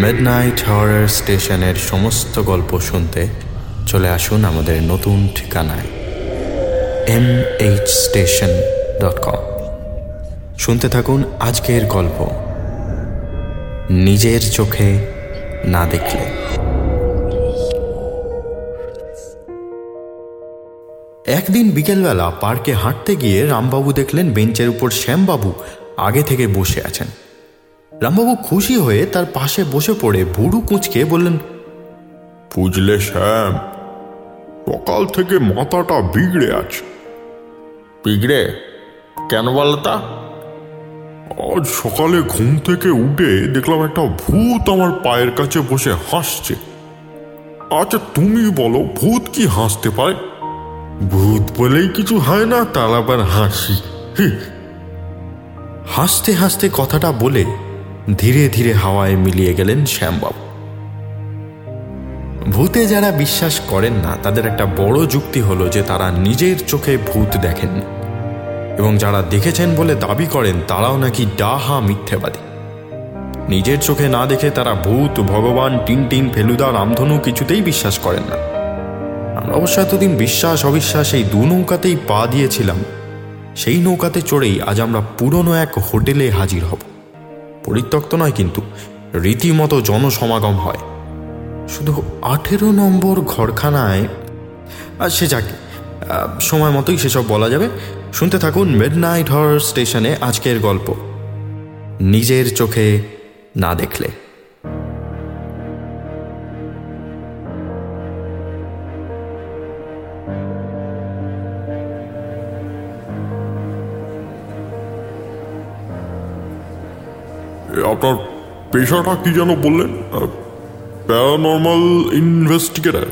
Midnight horror স্টেশনের সমস্ত গল্প শুনতে চলে আসুন আমাদের নতুন ঠিকানায় mhstation.com। শুনতে থাকুন আজকের গল্প নিজের চোখে না দেখলে। একদিন বিকেলবেলা পার্কে হাঁটতে গিয়ে রামবাবু দেখলেন বেঞ্চের উপর শ্যামবাবু আগে থেকে বসে আছেন। রামবাবু খুশি হয়ে তার পাশে বসে পড়ে ভুরু কুঁচকে বললেন, বুঝলে শ্যাম, সকাল থেকে মাথাটা বিগড়ে আছে। বিগড়ে কেন বলতা? আজ সকালে ঘুম থেকে উঠে দেখলাম একটা ভূত আমার পায়ের কাছে বসে হাসছে। আচ্ছা তুমি বলো, ভূত কি হাসতে পারে? ভূত বলেই কিছু হয় না, তার আবার হাসি। হাসতে হাসতে কথাটা বলে ধীরে ধীরে হাওয়ায় মিলিয়ে গেলেন শ্যামবাবু। ভূতে যারা বিশ্বাস করেন না তাদের একটা বড় যুক্তি হলো যে তারা নিজের চোখে ভূত দেখেননি, এবং যারা দেখেছেন বলে দাবি করেন তারাও নাকি ডাহা মিথ্যেবাদী। নিজের চোখে না দেখে তারা ভূত, ভগবান, টিনটিন, ফেলুদা, রামধনু কিছুতেই বিশ্বাস করেন না। আমরা অবশ্য এতদিন বিশ্বাস অবিশ্বাস এই দু নৌকাতেই পা দিয়েছিলাম। সেই নৌকাতে চড়েই আজ আমরা পুরনো এক হোটেলে হাজির হব। পরিত্যক্ত নয়, কিন্তু রীতিমতো জনসমাগম হয়। শুধু 18 নম্বর ঘরখানায়, আর সে যাকে সময় মতোই সেসব বলা যাবে। শুনতে থাকুন মিডনাইট হরর স্টেশনে আজকের গল্প নিজের চোখে না দেখলে। আপনার পেশাটা কি যেন বললেন? Paranormal investigator?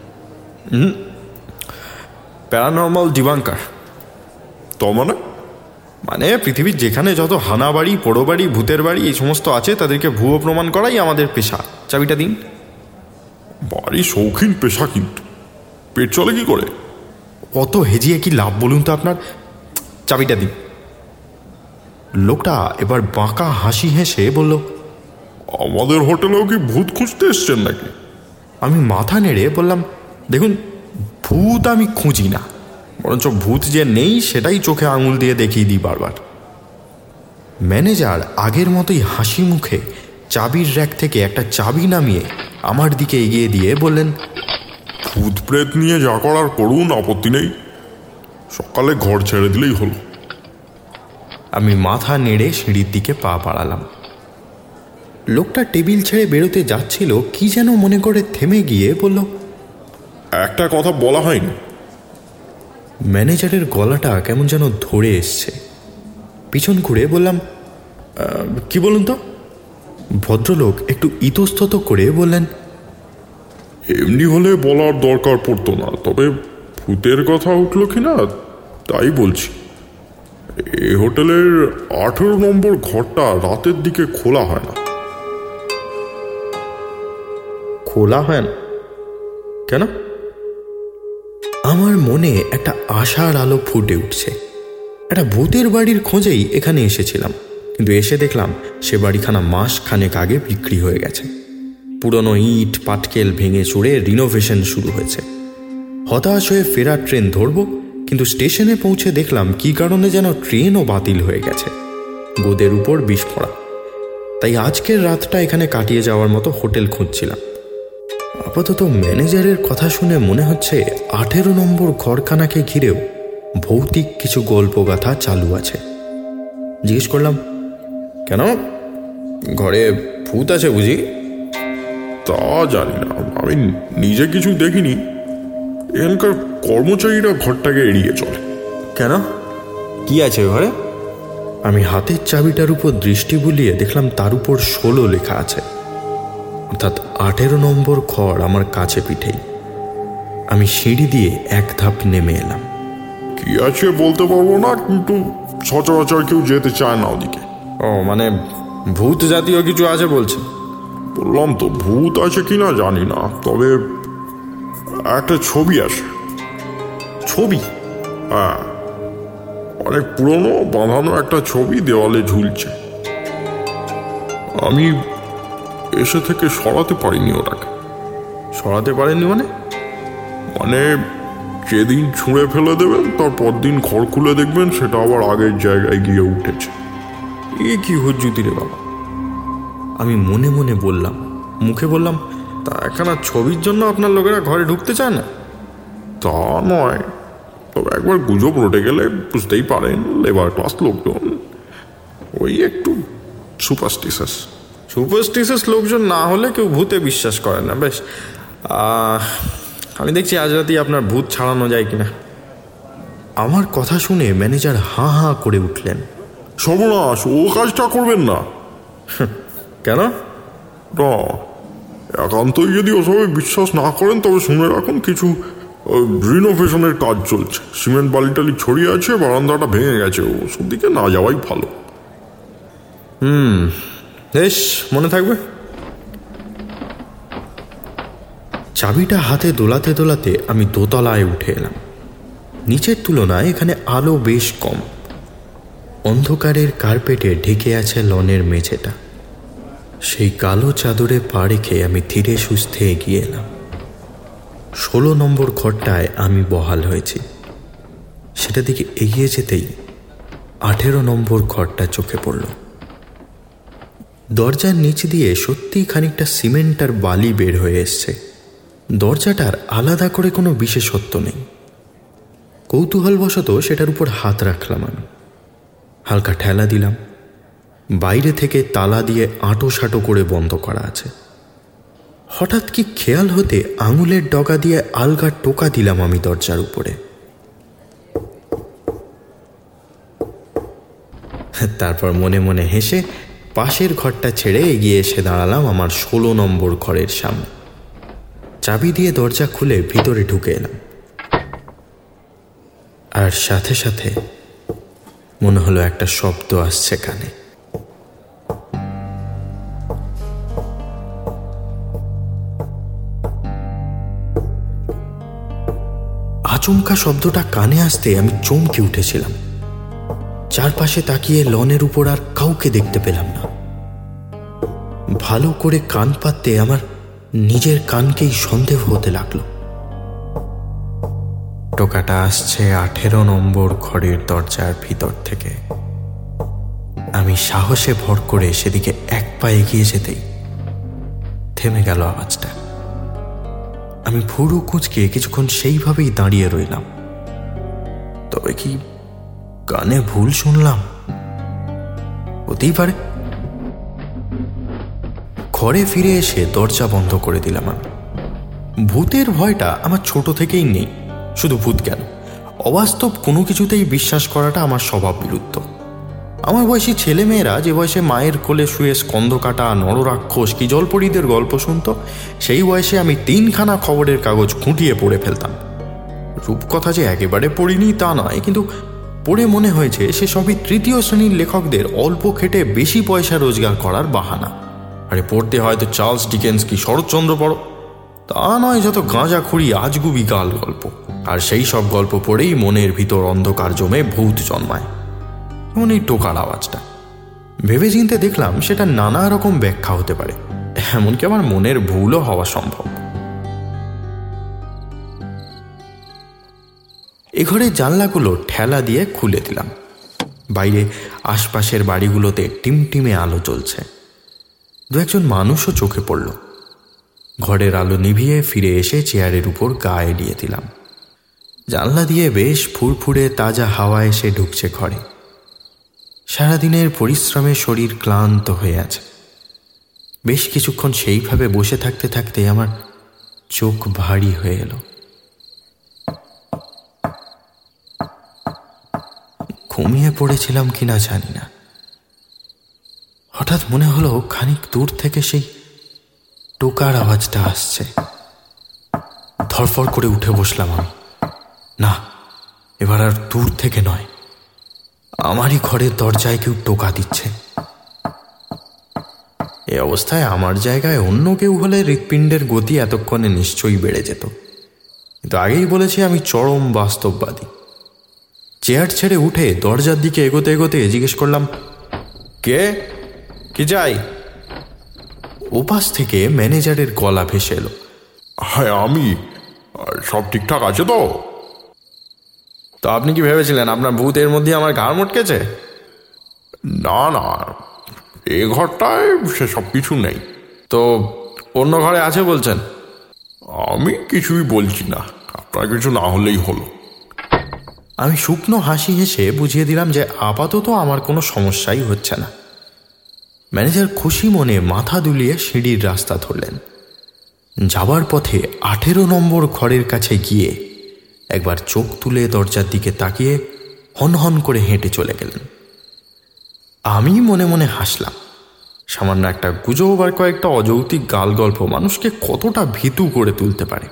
Paranormal debunker. তো মানে পৃথিবীর যেখানে যত হানা বাড়ি, পোড়ো বাড়ি, ভূতের বাড়ি এই সমস্ত আছে তাদেরকে ভুয়ো প্রমাণ করাই আমাদের পেশা। চাবিটা দিন। বাড়ি শৌখিন পেশা, কিন্তু পেট চলে কি করে? কত হেজিয়ে কি লাভ বলুন তো আপনার? চাবিটা দিন। লোকটা এবার বাঁকা হাসি হেসে বলল, আমাদের হোটেলেও কি ভূত খুঁজতে এসছেন নাকি? আমি মাথা নেড়ে বললাম, দেখুন, ভূত আমি খুঁজি না, বরঞ্চ ভূত যে নেই সেটাই চোখে আঙুল দিয়ে দেখিয়ে দিই বারবার। ম্যানেজার আগের মতোই হাসি মুখে চাবির র্যাক থেকে একটা চাবি নামিয়ে আমার দিকে এগিয়ে দিয়ে বললেন, ভূত প্রেত নিয়ে যা করার করুন, আপত্তি নেই। সকালে ঘর ছেড়ে দিলেই হলো। আমি মাথা নেড়ে সিঁড়ির দিকে পা বাড়ালাম। লোকটা টেবিল ছেড়ে বেরোতে যাচ্ছিল, কি যেন মনে করে থেমে গিয়ে বলল, একটা কথা বলা হয়নি। ম্যানেজারের গলাটা কেমন যেন ধরে এসছে। পিছন ঘুরে বললাম, কি বলুন তো? ভদ্রলোক একটু ইতস্তত করে বললেন, এমনি হলে বলার দরকার পড়তো না, তবে ভূতের কথা উঠলো কিনা তাই বলছি। এই হোটেলের 18 নম্বর ঘরটা রাতের দিকে খোলা হয় না। খোলা হয় না কেন? আমার মনে একটা আশার আলো ফুটে উঠছে। একটা ভূতের বাড়ির খোঁজেই এখানে এসেছিলাম, কিন্তু এসে দেখলাম সে বাড়িখানা মাস খানেক আগে বিক্রি হয়ে গেছে। পুরনো ইট পাটকেল ভেঙে চুড়ে রিনোভেশন শুরু হয়েছে। হতাশ হয়ে ফেরার ট্রেন ধরব, কিন্তু স্টেশনে পৌঁছে দেখলাম কি কারণে যেন ট্রেনও বাতিল হয়ে গেছে। গোদের উপর বিষ পড়া। তাই আজকের রাতটা এখানে কাটিয়ে যাওয়ার মতো হোটেল খুঁজছিলাম। আপাতত ম্যানেজারের কথা শুনে মনে হচ্ছে 18 নম্বর ঘরখানাকে ঘিরেও ভৌতিক কিছু গল্পগাথা চালু আছে। জিজ্ঞেস করলাম, কেন, ঘরে ভূত আছে বুঝি? তা জানি না, আমি নিজে কিছু দেখিনি। এখানকার কর্মচারীরা ঘরটাকে এড়িয়ে চলে। কেন, কি আছে ঘরে? আমি হাতের চাবিটার উপর দৃষ্টি বুলিয়ে দেখলাম তার উপর 16 লেখা আছে, অর্থাৎ 18 নম্বর ঘর আমার কাছে পিঠেই। আমি সিঁড়ি দিয়ে এক ধাপ নেমে এলাম। কি আছে বলতে পারবো না, কিন্তু সচরাচর কেউ যেতে চায় না ওদিকে। ও, মানে ভূত জাতীয় কিছু আছে বলছে? বললাম তো, ভূত আছে কিনা জানি না, তবে একটা ছবি আছে। ছবি? হ্যাঁ, অনেক পুরনো, বাঁধানো একটা ছবি দেওয়ালে ঝুলছে। আমি এসে থেকে সরাতে পারিনি ওটাকে। সরাতে পারেননি মানে? মানে যেদিন ছুঁড়ে ফেলে দেবেন তারপর দিন ঘর খুলে দেখবেন সেটা আবার আগের জায়গায় গিয়ে উঠেছে। এ কি হুজ্জুতি রে বাবা! আমি মনে মনে বললাম, মুখে বললাম, তা একখানা ছবির জন্য আপনার লোকেরা ঘরে ঢুকতে চায় না? তা নয়, তবে একবার গুজব রটে গেলে বুঝতেই পারেন লেবার ক্লাস লোকজন ওই একটু সুপারস্টিশাস লোকজন না হলে কেউ ভূতে বিশ্বাস করে না। বেশ, আমি দেখছি আজ রাতেই আপনার ভূত ছাড়ানো যায় কিনা। আমার কথা শুনে ম্যানেজার হাঁ হাঁ করে উঠলেন। সর্বনাশ, ও কাজটা করবেন না। কেন? না, একান্তই যদি ওসবে বিশ্বাস না করেন তবে শুনে রাখুন কিছু রিনোভেশনের কাজ চলছে। সিমেন্ট বালি ছড়িয়ে আছে, বারান্দাটা ভেঙে গেছে, ওসব দিকে না যাওয়াই ভালো। বেশ, মনে থাকবে। চাবিটা হাতে দোলাতে দোলাতে আমি দোতলায় উঠে এলাম। নিচের তুলনায় এখানে আলো বেশ কম। অন্ধকারের কার্পেটে ঢেকে আছে লনের মেঝেটা। সেই কালো চাদরে পা রেখে আমি ধীরে সুস্থে এগিয়ে এলাম। 16 নম্বর ঘরটায় আমি বহাল হয়েছি। সেটা দিকে এগিয়ে যেতেই 18 নম্বর ঘরটা চোখে পড়ল। দরজার নিচ দিয়ে সত্যিই খানিকটা সিমেন্ট আর বালি বের হয়ে এসছে। দরজাটার আলাদা করে কোনো বিশেষত্ব নেই। কৌতূহলবশত সেটার উপর হাত রাখলাম। আমি হালকা ঠেলা দিলাম। বাইরে থেকে তালা দিয়ে আঁটো সাঁটো করে বন্ধ করা আছে। হঠাৎ কি খেয়াল হতে আঙুলের ডগা দিয়ে আলগা টোকা দিলাম আমি দরজার উপরে। তারপর মনে মনে হেসে পাশের ঘরটা ছেড়ে এগিয়ে এসে দাঁড়ালাম আমার 16 নম্বর ঘরের সামনে। চাবি দিয়ে দরজা খুলে ভিতরে ঢুকে এলাম। আর সাথে সাথে মনে হলো একটা শব্দ আসছে কানে। আচমকা শব্দটা কানে আসতে আমি চমকে উঠেছিলাম। চারপাশে তাকিয়ে লনের উপর আর কাউকে দেখতে পেলাম না। ভালো করে কান পাততে আমার নিজের কানকেই সন্দেহ হতে লাগলো। টোকাটা আসছে 18 নম্বর ঘরের দরজার ভিতর থেকে। আমি সাহসে ভর করে সেদিকে এক পা এগিয়ে যেতেই থেমে গেল আওয়াজটা। আমি ভুরু কুঁচকে কিছুক্ষণ সেইভাবেই দাঁড়িয়ে রইলাম। তবে কি কানে ভুল শুনলাম? হতেই পারে। ঘরে ফিরে এসে দরজা বন্ধ করে দিলাম আমি। ভূতের ভয়টা আমার ছোট থেকেই নেই। শুধু ভূত কেন, অবাস্তব কোনো কিছুতেই বিশ্বাস করাটা আমার স্বভাব বিরুদ্ধ। আমার বয়সী ছেলেমেয়েরা যে বয়সে মায়ের কোলে শুয়ে স্কন্ধ কাটা, নররাক্ষস কি জলপরীদের গল্প শুনত, সেই বয়সে আমি 3খানা খবরের কাগজ খুঁটিয়ে পড়ে ফেলতাম। রূপকথা যে একেবারে পড়িনি তা নয়, কিন্তু পড়ে মনে হয়েছে সে সবই তৃতীয় শ্রেণীর লেখকদের অল্প খেটে বেশি পয়সা রোজগার করার বাহানা। আরে পড়তে হয়তো চার্লস ডিকেন্স কি শরৎচন্দ্র পড়ো, তা নয় যত গাঁজাখুরি আজগুবি গাল গল্প। আর সেই সব গল্প পড়েই মনের ভিতর অন্ধকার জমে ভূত জন্মায়। যেমন এই টোকার আওয়াজটা। ভেবে চিন্তে দেখলাম সেটা নানা রকম ব্যাখ্যা হতে পারে, এমনকি আমার মনের ভুলও হওয়া সম্ভব। এ ঘরের জানলাগুলো ঠেলা দিয়ে খুলে দিলাম। বাইরে আশপাশের বাড়িগুলোতে টিমটিমে আলো জ্বলছে। 2-1 মানুষও চোখে পড়ল। ঘরের আলো নিভিয়ে ফিরে এসে চেয়ারের উপর গা এলিয়ে দিলাম। জানলা দিয়ে বেশ ফুরফুরে তাজা হাওয়া এসে ঢুকছে ঘরে। সারাদিনের পরিশ্রমে শরীর ক্লান্ত হয়ে আছে। বেশ কিছুক্ষণ সেইভাবে বসে থাকতে থাকতে আমার চোখ ভারী হয়ে এলো। ঘুমিয়ে পড়েছিলাম কিনা জানি না। হঠাৎ মনে হলো খানিক দূর থেকে সেই টোকার আওয়াজটা আসছে। ধরফর করে উঠে বসলাম আমি। না, এবার আর দূর থেকে নয়, আমারই ঘরের দরজায় কেউ টোকা দিচ্ছে। এই অবস্থায় আমার জায়গায় অন্য কেউ হলে হৃৎপিণ্ডের গতি এতক্ষণে নিশ্চয়ই বেড়ে যেত। কিন্তু আগেই বলেছি আমি চরম বাস্তববাদী। চেয়ার ছেড়ে উঠে দরজার দিকে এগোতে এগোতে জিজ্ঞেস করলাম, কে? কি চাই? ওপাশ থেকে ম্যানেজারের গলা ভেসে এলো, হ্যাঁ আমি। সব ঠিকঠাক আছে তো? তো আপনি কি ভেবেছিলেন আপনার ভূত এর মধ্যে আমার ঘাড় মটকেছে? না না, এ ঘরটায় সেসব কিছু নেই। তো অন্য ঘরে আছে বলছেন? আমি কিছুই বলছি না, আপনার কিছু না হলেই হলো। আমি শুকনো হাসি হেসে বুঝিয়ে দিলাম যে আপাতত আমার কোনো সমস্যাই হচ্ছে না। ম্যানেজার খুশি মনে মাথা দুলিয়ে সিঁড়ির রাস্তা ধরলেন। যাবার পথে 18 নম্বর ঘরের কাছে গিয়ে একবার চোখ তুলে দরজার দিকে তাকিয়ে হনহন করে হেঁটে চলে গেলেন। আমি মনে মনে হাসলাম। সামান্য একটা গুজব আর কয়েকটা অযৌক্তিক গাল গল্প মানুষকে কতটা ভীতু করে তুলতে পারে।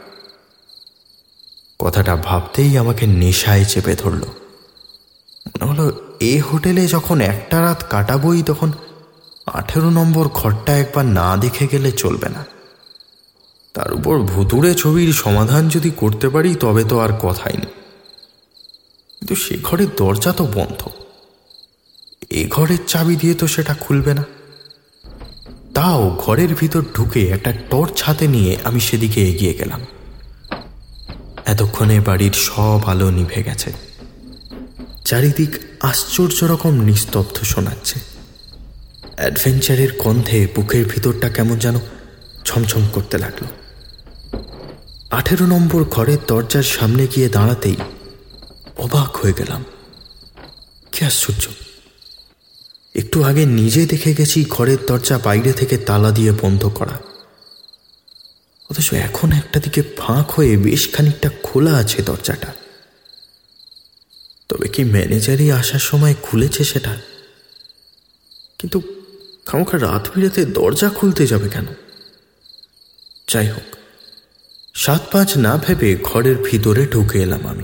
কথাটা ভাবতেই আমাকে নেশায় চেপে ধরল। মনে হলো এই হোটেলে যখন একটা রাত কাটাবই তখন 18 নম্বর ঘরটা একবার না দেখে গেলে চলবে না। তার উপর ভুতুড়ে ছবির সমাধান যদি করতে পারি তবে তো আর কথাই নেই। কিন্তু সে ঘরের দরজা তো বন্ধ, এ ঘরের চাবি দিয়ে তো সেটা খুলবে না। তাও ঘরের ভিতর ঢুকে একটা টর্চ হাতে নিয়ে আমি সেদিকে এগিয়ে গেলাম। এতক্ষণে বাড়ির সব আলো নিভে গেছে। চারিদিক আশ্চর্য রকম নিস্তব্ধ শোনাচ্ছে। অ্যাডভেঞ্চারের গন্ধে বুকের ভিতরটা কেমন যেন ছমছম করতে লাগলো। 18 নম্বর ঘরের দরজার সামনে গিয়ে দাঁড়াতেই অবাক হয়ে গেলাম। কি আশ্চর্য, একটু আগে নিজে দেখে গেছি ঘরের দরজা বাইরে থেকে তালা দিয়ে বন্ধ করা, অথচ এখন একটা দিকে ফাঁক হয়ে বেশ খানিকটা খোলা আছে দরজাটা। তবে কি ম্যানেজারই আসার সময় খুলেছে সেটা? কিন্তু খামোখা রাত বিরেতে দরজা খুলতে যাবে কেন? যাই হোক, 7-5 না ভেবে ঘরের ভিতরে ঢুকে এলাম আমি।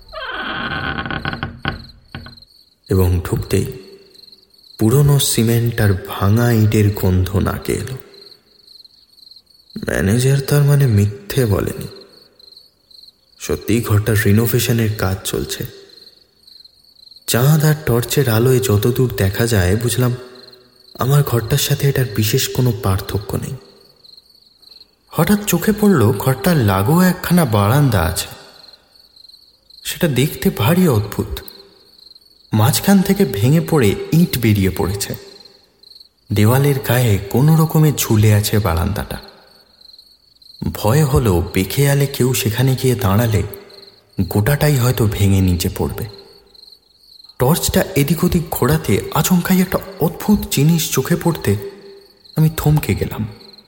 এবং ঢুকতেই পুরনো সিমেন্ট আর ভাঙা ইটের গন্ধ নাকে এলো। ম্যানেজার তার মানে মিথ্যে বলেনি, সত্যিই ঘরটার রিনোভেশনের কাজ চলছে। চাঁদ আর টর্চের আলোয় যতদূর দেখা যায় বুঝলাম আমার ঘরটার সাথে এটার বিশেষ কোনো পার্থক্য নেই। হঠাৎ চোখে পড়ল ঘরটার লাগোয়া একখানা বারান্দা আছে। সেটা দেখতে ভারী অদ্ভুত। মাঝখান থেকে ভেঙে পড়ে ইট বেরিয়ে পড়েছে। দেওয়ালের গায়ে কোনো রকমে ঝুলে আছে বারান্দাটা। ভয় হলো বেখেয়ালে কেউ সেখানে গিয়ে দাঁড়ালে গোটাটাই হয়তো ভেঙে নিচে পড়বে। টর্চটা এদিক ওদিক ঘোরাতে আচমকাই একটা অদ্ভুত জিনিস চোখে পড়তে আমি থমকে গেলাম।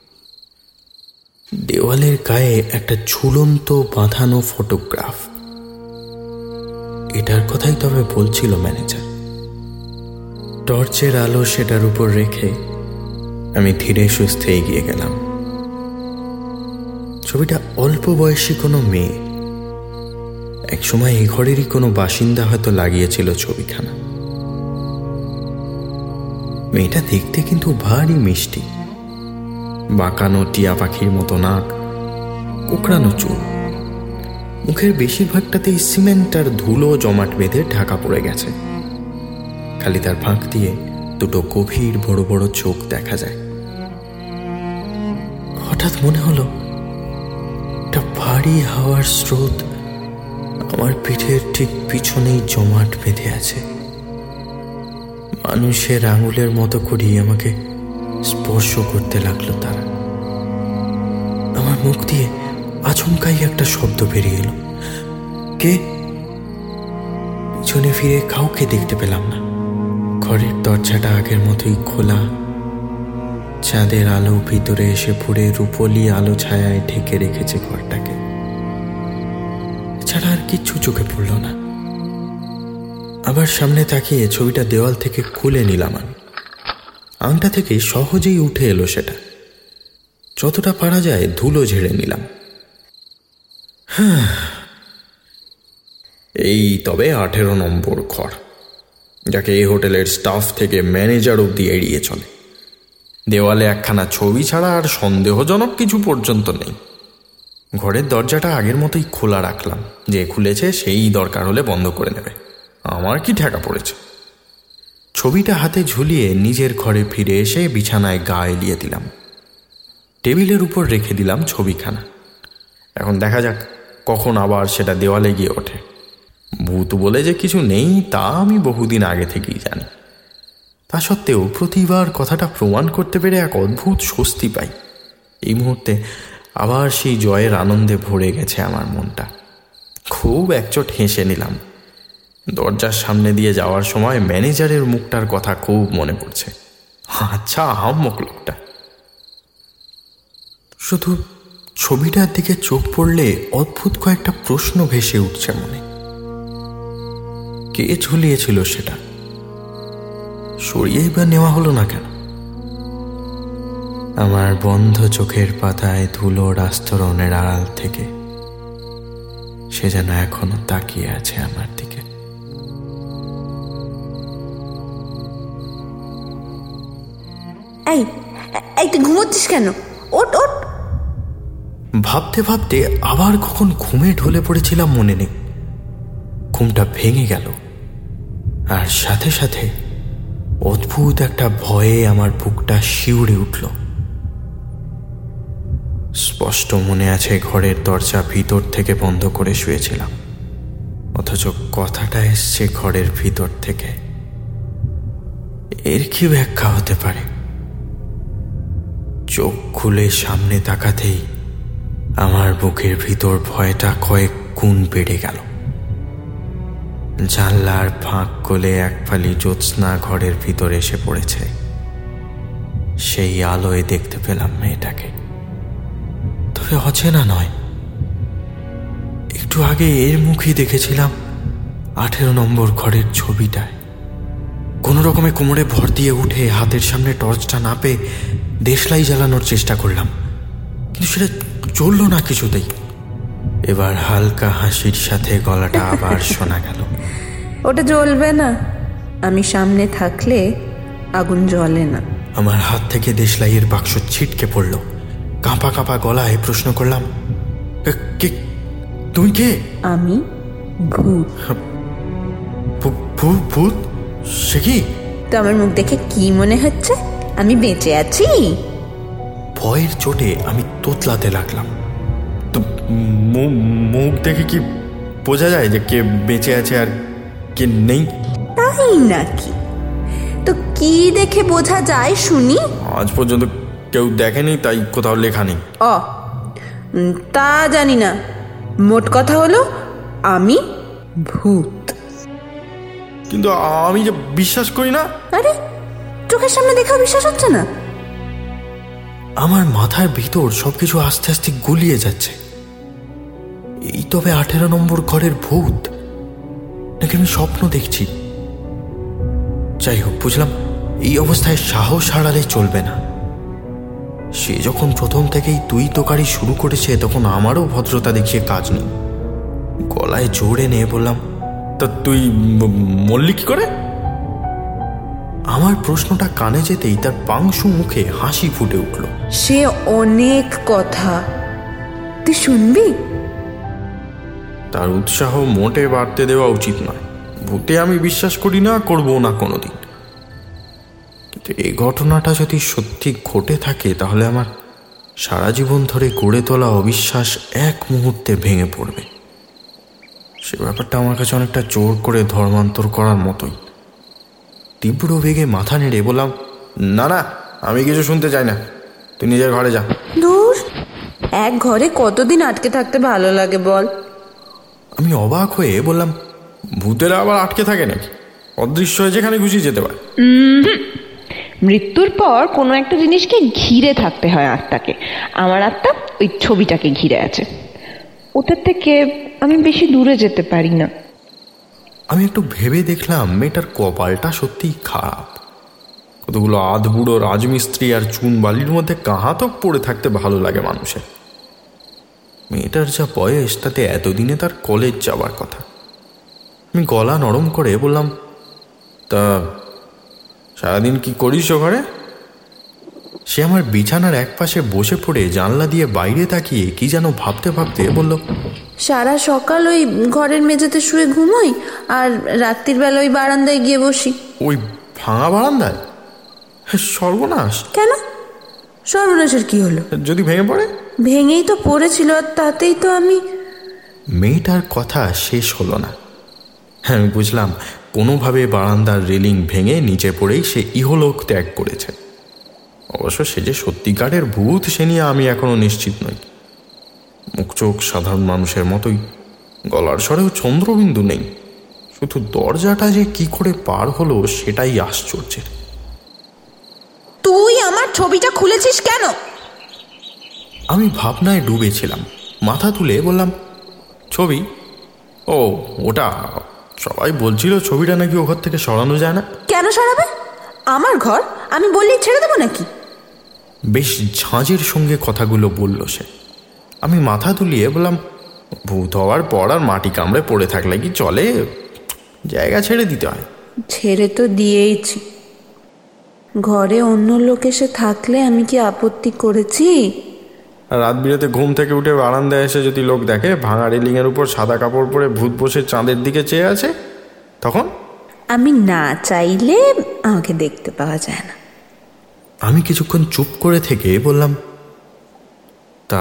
দেওয়ালের গায়ে একটা ঝুলন্ত বাঁধানো ফটোগ্রাফ। এটার কথাই তবে বলছিল ম্যানেজার। টর্চের আলো সেটার উপর রেখে আমি ধীরে সুস্থে এগিয়ে গেলাম। ছবিটা অল্প বয়সী কোনো মেয়ে, একসময় এই ঘরেরই কোনো বাসিন্দা হয়তো লাগিয়েছিল ছবিখানা। মেয়েটা দেখতে কিন্তু ভারী মিষ্টি। বাঁকানো টিয়া পাখির মতো নাক, কোকড়ানো চুল, মুখের বেশিরভাগটাতেই সিমেন্ট আর ধুলো জমাট বেঁধে ঢাকা পড়ে গেছে। খালি তার ফাঁক দিয়ে দুটো গভীর বড় বড় চোখ দেখা যায়। হঠাৎ মনে হলো একটা ভারী হাওয়ার স্রোত আমার পিঠের ঠিক পিছনেই জমাট বেঁধে আছে। মানুষের আঙুলের মতো করেই আমাকে স্পর্শ করতে লাগলো তারা। আমার মুখ দিয়ে আচমকাই একটা শব্দ বেরিয়ে এলো, কে? পিছনে ফিরে কাউকে দেখতে পেলাম না। ঘরের দরজাটা আগের মতোই খোলা। চাঁদের আলো ভিতরে এসে পড়ে রূপলি আলো ছায়ায় ঢেকে রেখেছে ঘরটাকে। এছাড়া আর কিচ্ছু চোখে পড়ল না। আবার সামনে তাকিয়ে ছবিটা দেওয়াল থেকে খুলে নিলাম আমি। আংটা থেকে সহজেই উঠে এলো সেটা। যতটা পারা যায় ধুলো ঝেড়ে নিলাম। এই তবে 18 নম্বর ঘর, যাকে এই হোটেলের স্টাফ থেকে ম্যানেজার অব্দি এড়িয়ে চলে। দেওয়ালে একখানা ছবি ছাড়া আর সন্দেহজনক কিছু পর্যন্ত নেই। ঘরের দরজাটা আগের মতোই খোলা রাখলাম, যে খুলেছে সেই দরকার হলে বন্ধ করে নেবে, আমার কি ঠেকা পড়েছে। ছবিটা হাতে ঝুলিয়ে নিজের ঘরে ফিরে এসে বিছানায় গা এলিয়ে দিলাম। টেবিলের উপর রেখে দিলাম ছবিখানা। এখন দেখা যাক কখন আবার সেটা দেওয়ালে গিয়ে ওঠে। ভূত বলে যে কিছু নেই তা আমি বহুদিন আগে থেকেই জানি। তা সত্ত্বেও প্রতিবার কথাটা প্রমাণ করতে পেরে এক অদ্ভুত স্বস্তি পাই। এই মুহূর্তে আবার সেই জয়ের আনন্দে ভরে গেছে আমার মনটা। খুব একচোট হেসে নিলাম। দরজার সামনে দিয়ে যাওয়ার সময় ম্যানেজারের মুখটার কথা খুব মনে পড়ছে। আচ্ছা আহাম্মক লোকটা। শুধু ছবিটার দিকে চোখ পড়লে অদ্ভুত কয়েকটা প্রশ্ন ভেসে উঠছে মনে। কে ঝুলিয়েছিল সেটা? সরিয়েই বা নেওয়া হলো না কেন? আমার বন্ধ চোখের পাতায় ধুলোর আস্তরণের আড়াল থেকে সে যেন এখনো তাকিয়ে আছে আমার দিকে। এই এই তুই ঘুমোচ্ছিস কেন? ওঠ ওঠ। ভাবতে ভাবতে আবার কখন ঘুমে ঢলে পড়েছিলাম মনে নেই। ঘুমটা ভেঙে গেল, আর সাথে সাথে অদ্ভুত একটা ভয়ে আমার বুকটা শিউরে উঠল। স্পষ্ট মনে আছে ঘরের দরজা ভিতর থেকে বন্ধ করে শুয়েছিলাম, অথচ কথাটা এসছে ঘরের ভিতর থেকে। এর কি ব্যাখ্যা হতে পারে? চোখ খুলে সামনে তাকাতেই আমার বুকের ভিতর ভয়টা কয়েক গুণ বেড়ে গেল। জানলার ফাঁক গলে এক ফালি জ্যোৎস্না ঘরের ভিতর এসে পড়েছে। সেই আলোয় দেখতে পেলাম মেয়েটাকে, তবে অচেনা নয়। একটু আগে এর মুখই দেখেছিলাম 18 নম্বর ঘরের ছবিটায়। কোনো রকমে কোমরে ভর দিয়ে উঠে হাতের সামনে টর্চটা না পেয়ে দেশলাই জ্বালানোর চেষ্টা করলাম, কিন্তু সেটা চলল না কিছুতেই। এবার হালকা হাসির সাথে গলাটা আবার শোনা গেল, ওটা জ্বলবে না, আমি সামনে থাকলে আগুন জ্বলে না। আমার হাত থেকে দেশলাইয়ের বাক্স ছিটকে পড়ল। কাঁপা কাঁপা গলায় প্রশ্ন করলাম, কে? তুমি কে? আমি ভূত। ভূত? সে কি? তো আমার মুখ দেখে কি মনে হচ্ছে আমি বেঁচে আছি? ভয়ের চোটে আমি তোতলাতে লাগলাম। তো মুখ দেখে কি বোঝা যায় যে কে বেঁচে আছে আর কে নেই? তাই নাকি? তো কি দেখে বোঝা যায় শুনি? আজ পর্যন্ত কেউ দেখেনি, তাই কোথাও লেখা নেই। তা জানি না, মোট কথা হলো আমি ভূত। কিন্তু আমি যে বিশ্বাস করি না। আরে চোখের সামনে দেখা বিশ্বাস হচ্ছে না? আমার মাথার ভিতর সবকিছু আস্তে আস্তে গুলিয়ে যাচ্ছে। এই তবে 18 নম্বর ঘরের ভূত, নাকি আমি স্বপ্ন দেখছি? যাই হোক, বুঝলাম এই অবস্থায় সাহস হারালে চলবে না। সে যখন প্রথম থেকেই তুই তোকারি শুরু করেছে, তখন আমারও ভদ্রতা দেখিয়ে কাজ নেই। গলায় জোর এনে বললাম, তা তুই মরলি কি করে? আমার প্রশ্নটা কানে যেতেই তার পাংশু মুখে হাসি ফুটে উঠল। সে অনেক কথা, তুই শুনবি? তার উৎসাহ মোটে বাড়তে দেওয়া উচিত নয়। ভূতে আমি বিশ্বাস করি না, করবো না কোনোদিন। কিন্তু এই ঘটনাটা যদি সত্যি ঘটে থাকে, তাহলে আমার সারা জীবন ধরে গড়ে তোলা অবিশ্বাস এক মুহূর্তে ভেঙে পড়বে। সে ব্যাপারটা আমার কাছে অনেকটা জোর করে ধর্মান্তর করার মতোই। তীব্র বেগে মাথা নেড়ে বললাম, না না, আমি কিছু শুনতে চাই না, তুই নিজের ঘরে যা। দূর, এক ঘরে কতদিন আটকে থাকতে ভালো লাগে বল? আমি অবাক হয়ে বললাম, ভূতেরা আবার আটকে থাকে নাকি? অদৃশ্য হয়ে যেখানে খুশি যেতে পারে। মৃত্যুর পর কোনো একটা জিনিসকে ঘিরে থাকতে হয় আত্মাকে। আমার আত্মা ওই ছবিটাকে ঘিরে আছে, ওটার থেকে আমি বেশি দূরে যেতে পারি না। আমি একটু ভেবে দেখলাম মেয়েটার কপালটা সত্যিই খারাপ। কতগুলো আধবুড়ো রাজমিস্ত্রি আর চুন বালির মধ্যে কাহাতক পড়ে থাকতে ভালো লাগে মানুষের। মেয়েটার যা বয়স, তাতে এতদিনে তার কলেজ যাওয়ার কথা। আমি গলা নরম করে বললাম, তা সারাদিন কি করিস ও ঘরে? সে আমার বিছানার এক পাশে বসে পড়ে জানলা দিয়ে বাইরে তাকিয়ে কি যেন ভাবতে ভাবতে বলল, সারা সকাল ওই ঘরের মেঝেতে শুয়ে ঘুমোই, আর রাত্রির বেলা ওই বারান্দায় গিয়ে বসি। ওই ভাঙা বারান্দায়? সর্বনাশ! কেন? সর্বনাশের কি হলো? যদি ভেঙে পড়ে? ভেঙেই তো পড়েছিল, আর তাতেই তো আমি। মেয়েটার কথা শেষ হলো না। আমি বুঝলাম কোনোভাবে বারান্দার রেলিং ভেঙে নিচে পড়েই সে ইহলোক ত্যাগ করেছে। অবশ্য সে যে সত্যিকারের ভূত সে নিয়ে আমি এখনো নিশ্চিত নই। মুখ চোখ সাধারণ মানুষের মতোই, গলার স্বরেও চন্দ্রবিন্দু নেই। শুধু দরজাটা যে কি করে পার হলো সেটাই আশ্চর্যের। তুই আমার ছবিটা খুলেছিস কেন? আমি ভাবনায় ডুবেছিলাম। মাথা তুলে বললাম, ছবি? ও ওটা, সবাই বলছিল ছবিটা নাকি ও ঘর থেকে সরানো যায় না। কেন সরাবে? আমার ঘর, আমি বললেই ছেড়ে দেবো নাকি? বেশ ঝাঁঝের সঙ্গে কথাগুলো বলল সে। আমি মাথা তুলিয়ে বললাম, ভূত হওয়ার পর আর মাটি কামড়ে পড়ে থাকলে কি চলে? জায়গা ছেড়ে দিতে হয়। ছেড়ে তো দিয়েইছি। ঘরে অন্য লোক এসে থাকলে আমি কি আপত্তি করেছি? রাত বিরেতে ঘুম থেকে উঠে বারান্দায় এসে যদি লোক দেখে ভাঙা রেলিংয়ের উপর সাদা কাপড় পরে ভূত বসে চাঁদের দিকে চেয়ে আছে, তখন? আমি না চাইলে আমাকে দেখতে পাওয়া যায় না। আমি কিছুক্ষণ চুপ করে থেকে বললাম, তা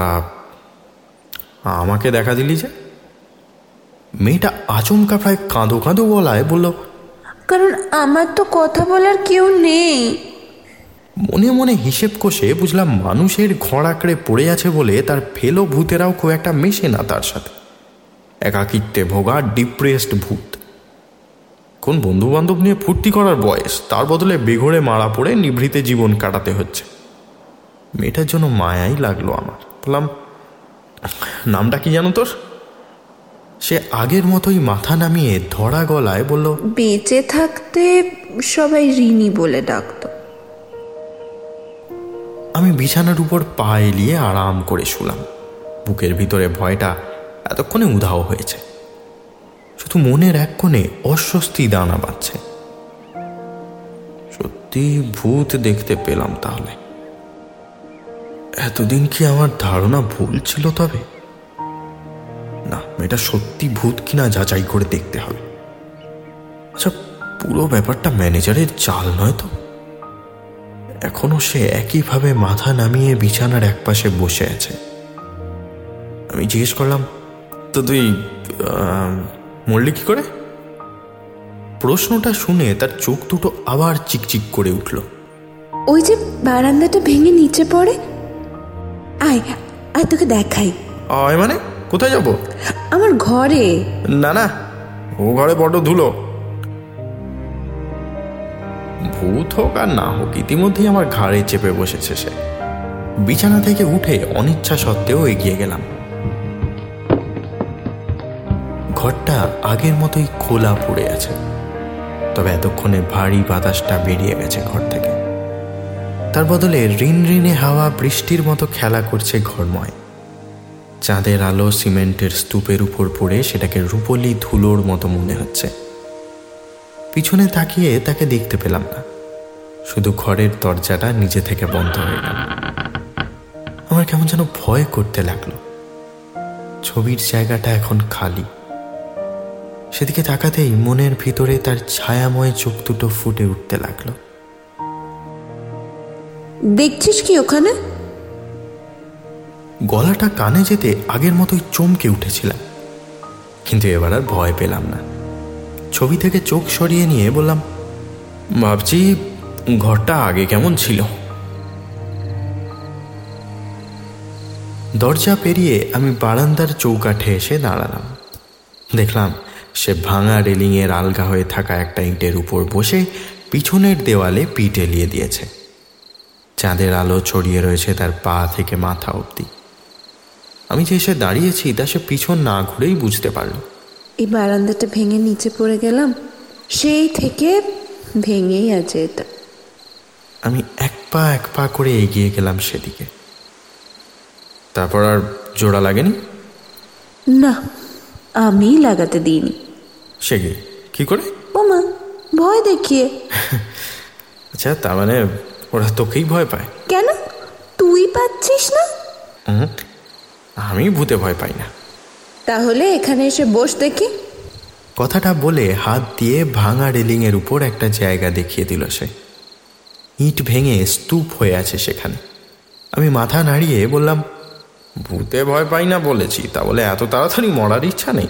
আমাকে দেখা দিলি যে? মেয়েটা আচমকা প্রায় কাঁদো কাঁদো গলায় বলল, কারণ আমার তো কথা বলার কেউ নেই। মনে মনে হিসেব কষে বুঝলাম মানুষের ঘর আঁকড়ে পড়ে আছে বলে তার ফেলো ভূতেরাও খুব একটা মেশে না তার সাথে। একাকিত্বে ভোগা ডিপ্রেসড ভূত। কোন বন্ধু বান্ধব নিয়ে ফুর্তি করার বয়স, তার বদলে বেঘরে মারা পড়ে নিভৃতে জীবন কাটাতে হচ্ছে। মেয়েটার জন্য মায়াই লাগলো আমার। বললাম, নামটা কি জানো তোর? সে আগের মতোই মাথা নামিয়ে ধরা গলায় বলল, বেঁচে থাকতে সবাই রিনি বলে ডাকতো। আমি বিছানার উপর পা এলিয়ে আরাম করে শুলাম। বুকের ভিতরে ভয়টা এতক্ষণে উধাও হয়েছে। শুধু মনের এক কোণে অস্বস্তি দানা বাঁধছে। সত্যি ভূত দেখতে পেলাম তাহলে? এতদিন কি আমার ধারণা ভুল ছিল? তবে না, এটা সত্যি ভূত কিনা যাচাই করে দেখতে হবে। আচ্ছা, পুরো ব্যাপারটা ম্যানেজারের চাল নয় তো? এখনো সে একইভাবে মাথা নামিয়ে বিছানার একপাশে বসে আছে। আমি জিজ্ঞেস করলাম, তো তুই মরলি কি করে? প্রশ্নটা শুনে তার চোখ দুটো আবার চিকচিক করে উঠল। ওই যে বারান্দাটা ভেঙে নিচে পড়ে, আয় আয় তোকে দেখাই। আয় মানে? কোথায় যাব? আমার ঘরে। না না, ও ঘরে বড্ড ধুলো। ভূত হোক আর না হোক, ইতিমধ্যেই আমার ঘাড়ে চেপে বসেছে সে। বিছানা থেকে উঠে অনিচ্ছা সত্ত্বেও এগিয়ে গেলাম। ঘরটা আগের মতোই খোলা পড়ে আছে, তবে এতক্ষণে ভারী বাতাসটা বেরিয়ে গেছে ঘর থেকে। তার বদলে রিন রিনে হাওয়া বৃষ্টির মতো খেলা করছে ঘরময়। চাঁদের আলো সিমেন্টের স্তূপের উপর পড়ে সেটাকে রূপলি ধুলোর মতো মনে হচ্ছে। পিছনে তাকিয়ে তাকে দেখতে পেলাম না, শুধু ঘরের দরজাটা নিজে থেকে বন্ধ হয়ে গেল। আমার কেমন যেন ভয় করতে লাগলো। ছবির জায়গাটা এখন খালি। সেদিকে তাকাতেই মনের ভিতরে তার ছায়াময় চোখ দুটো ফুটে উঠতে লাগলো। দেখছিস কি ওখানে? গলাটা কানে যেতে আগের মতোই চমকে উঠেছিলাম, কিন্তু এবার আর ভয় পেলাম না। ছবি থেকে চোখ সরিয়ে নিয়ে বললাম, ভাবছি ঘরটা আগে কেমন ছিল। দরজা পেরিয়ে আমি বারান্দার চৌকাঠে এসে দাঁড়ালাম। দেখলাম সে ভাঙা রেলিংয়ের আলগা হয়ে থাকা একটা ইটের উপর বসে পিছনের দেওয়ালে পিঠ এলিয়ে দিয়েছে। চাঁদের আলো ছড়িয়ে রয়েছে তার পা থেকে মাথা অবধি। আমি যে এসে দাঁড়িয়েছি তা সে পিছন না ঘুরেই বুঝতে পারল। এই বারান্দাটা ভেঙে নিচে পড়ে গেলাম, সেই থেকে ভেঙেই আছে এটা। আমি এক পা করে এগিয়ে গেলাম সেদিকে। তারপর আর জোড়া লাগেনি? না, আমি লাগাতে দিইনি। সে কি করে? ওমা, ভয় দেখিয়ে। আচ্ছা, তার মানে ওরা তোকেই ভয় পায়? কেন, তুই পাচ্ছিস না? আমি ভূতে ভয় পাই না। তাহলে এখানে এসে বস দেখি। কথাটা বলে হাত দিয়ে ভাঙা রেলিংয়ের উপর একটা জায়গা দেখিয়ে দিল সে। ইট ভেঙে স্তূপ হয়ে আছে সেখানে। আমি মাথা নাড়িয়ে বললাম, ভূতে ভয় পাই না বলেছি, তা বলে এত তাড়াতাড়ি মরার ইচ্ছা নেই।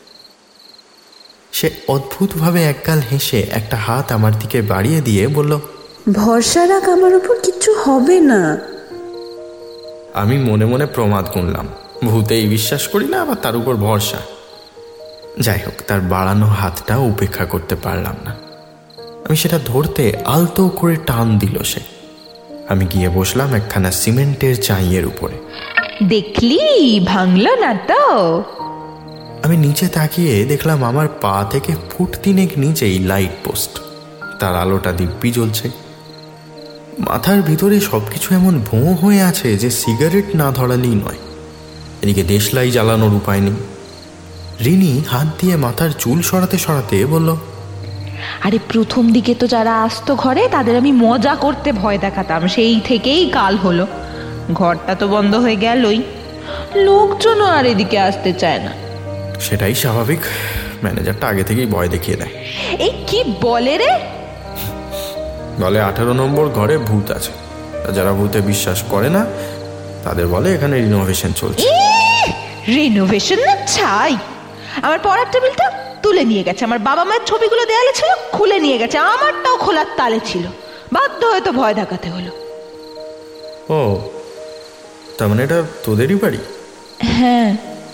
সে অদ্ভুতভাবে একগাল হেসে একটা হাত আমার দিকে বাড়িয়ে দিয়ে বলল, ভরসা রাখ, আমার উপর কিচ্ছু হবে না। আমি মনে মনে প্রমাদ গুনলাম, ভূতেই বিশ্বাস করি না, আবার তার উপর ভরসা। যাই হোক, তার বাড়ানো হাতটা উপেক্ষা করতে পারলাম না। আমি সেটা ধরতে আলতো করে টান দিল সে। আমি গিয়ে বসলাম একখানা সিমেন্টের চাইয়ের উপরে। দেখলি, ভাঙলো না তো? আমি নিচে তাকিয়ে দেখলাম আমার পা থেকে ফুট 3 নিচেই লাইট পোস্ট, তার আলোটা দিব্যি জ্বলছে। মাথার ভিতরে সবকিছু এমন ভোঁ হয়ে আছে যে সিগারেট না ধরালেই নয়। এদিকে দেশলাই জ্বালানোর উপায় নেই। রিনি হাত দিয়ে মাথার চুল সরাতে সরাতে বলল, আরে প্রথম দিকে তো যারা আসতো ঘরে তাদের আমি মজা করতে ভয় দেখাতাম, সেই থেকেই কাল হলো। ঘরটা তো বন্ধ হয়ে গেলই, লোকজনও আর এদিকে আসতে চায় না। সেটাই স্বাভাবিক, ম্যানেজারটা আগে থেকেই ভয় দেখিয়ে দেয়। এই কি বলে রে? বলে 18 নম্বর ঘরে ভূত আছে। যারা ভূতে বিশ্বাস করে না তাদের বলে এখানে রিনোভেশন চলছে। রিনোভেশন না ছাই! আমার পড়ার টেবিলটা তুলে নিয়ে গেছে, আমার বাবা মায়ের ছবিগুলো দেয়ালে ছিল খুলে নিয়ে গেছে, আমারটাও খোলার তালে ছিল, বাধ্য হয়তো ভয় দেখাতে হলো। ও, তার মানে এটা তোদেরই বাড়ি? হ্যাঁ,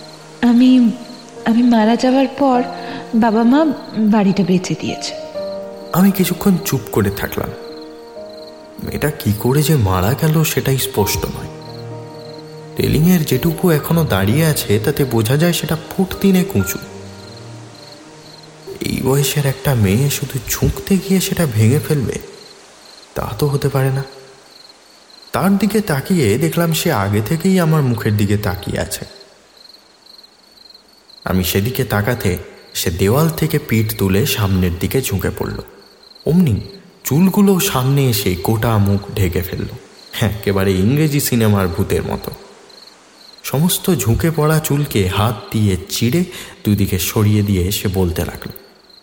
আমি মারা যাওয়ার পর বাবা মা বাড়িটা বেচে দিয়েছে। আমি কিছুক্ষণ চুপ করে থাকলাম। মেয়েটা কি করে যে মারা গেল সেটাই স্পষ্ট নয়। রেলিংয়ের যেটুকু এখনো দাঁড়িয়ে আছে তাতে বোঝা যায় সেটা ফুট 3 উঁচু। এই বয়সের একটা মেয়ে শুধু ঝুঁকতে গিয়ে সেটা ভেঙে ফেলবে, তা তো হতে পারে না। তার দিকে তাকিয়ে দেখলাম সে আগে থেকেই আমার মুখের দিকে তাকিয়ে আছে। আমি সেদিকে তাকাতে সে দেওয়াল থেকে পিঠ তুলে সামনের দিকে ঝুঁকে পড়ল। অমনি চুলগুলো সামনে এসে গোটা মুখ ঢেকে ফেলল, হ্যাঁ, একেবারে ইংরেজি সিনেমার ভূতের মতো। সমস্ত ঝুঁকে পড়া চুলকে হাত দিয়ে চিড়ে দুদিকে সরিয়ে দিয়ে সে বলতে লাগলো,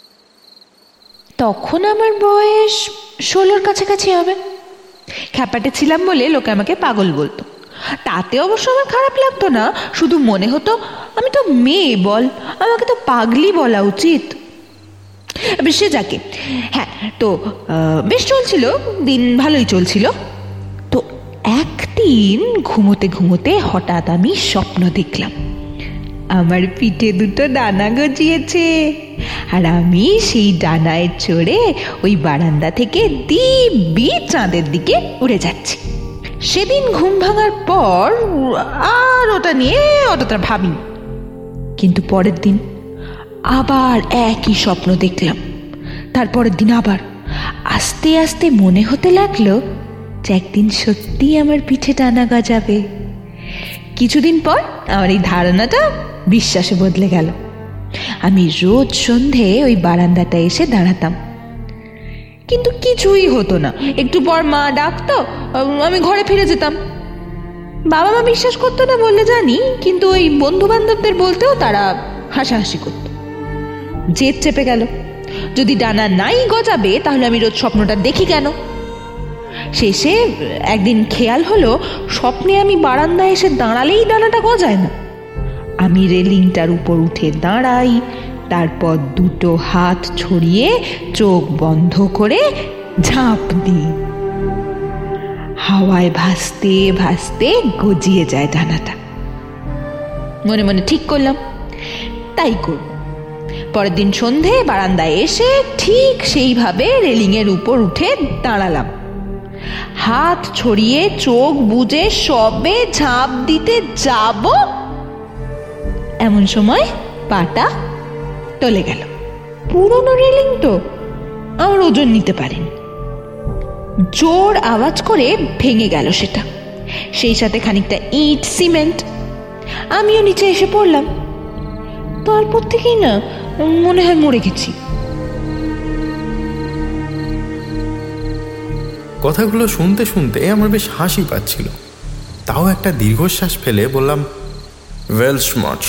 তখন আমার বয়স 16-র কাছাকাছি হবে। খ্যাপাটে ছিলাম বলে লোকে আমাকে পাগল বলতো। তাতে অবশ্য আমার খারাপ লাগতো না, শুধু মনে হতো আমি তো মেয়ে, বল, আমাকে তো পাগলি বলা উচিত। সে যাকে, হ্যাঁ, তো বেশ চলছিল, দিন ভালোই চলছিল। তো একদিন ঘুমোতে ঘুমোতে হঠাৎ আমি স্বপ্ন দেখলাম আমার পিঠে 2টো ডানা গজিয়েছে, আর আমি সেই ডানায় চড়ে ওই বারান্দা থেকে দিব্যি চাঁদের দিকে উড়ে যাচ্ছি। সেদিন ঘুম ভাঙার পর আর ওটা নিয়ে অতটা ভাবিনি। কিন্তু পরের দিন আবার একই স্বপ্ন দেখলাম। তারপরের দিন আবার আস্তে আস্তে মনে হতে লাগলো যে একদিন সত্যি আমার পিঠে ডানা গজাবে। কিছুদিন পর আমার এই ধারণাটা বিশ্বাসে বদলে গেল। আমি রোজ সন্ধে ওই বারান্দাটা এসে দাঁড়াতাম, কিন্তু কিছুই হতো না। একটু পর মা ডাকতো, আমি ঘরে ফিরে যেতাম। বাবা মা বিশ্বাস করতো না বললে জানি, কিন্তু ওই বন্ধু বান্ধবদের বলতেও তারা হাসাহাসি করত। জেদ চেপে গেল, যদি ডানা নাই গজাবে তাহলে আমি রোজ স্বপ্নটা দেখি কেন। শেষে একদিন খেয়াল হলো স্বপ্নে আমি বারান্দায় এসে দাঁড়ালেই ডানাটা গজায় না। আমি রেলিংটার উপর উঠে দাঁড়াই, তারপর 2টো হাত ছড়িয়ে চোখ বন্ধ করে ঝাঁপ দিই। হাওয়ায় ভাসতে ভাসতে গজিয়ে যায় ডানাটা। মনে মনে ঠিক করলাম তাই করব। পরের দিন সন্ধে বারান্দায় এসে ঠিক সেইভাবে রেলিংয়ের উপর উঠে দাঁড়ালাম। হাত ছড়িয়ে চোখ বুজে সবে ঝাঁপ দিতে যাব, এমন সময় পাটা টলে গেল। পুরনো রেলিং তো, আমার ওজন নিতে পারেনি। জোর আওয়াজ করে ভেঙে গেল সেটা, সেই সাথে খানিকটা ইট সিমেন্ট। আমিও নিচে এসে পড়লাম। তারপর থেকেই না মনে হয় মরে গেছি। কথাগুলো শুনতে শুনতে আমার বেশ হাসি পাচ্ছিল। তাও একটা দীর্ঘশ্বাস ফেলে বললাম, ওয়েল স্মার্ট।